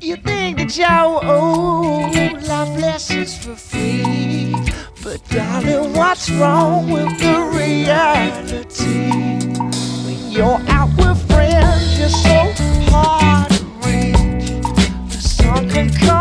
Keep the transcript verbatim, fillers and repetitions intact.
You think that y'all owe life lessons for free, but darling, what's wrong with the reality? When you're out with friends, you're so hard to reach. The sun can come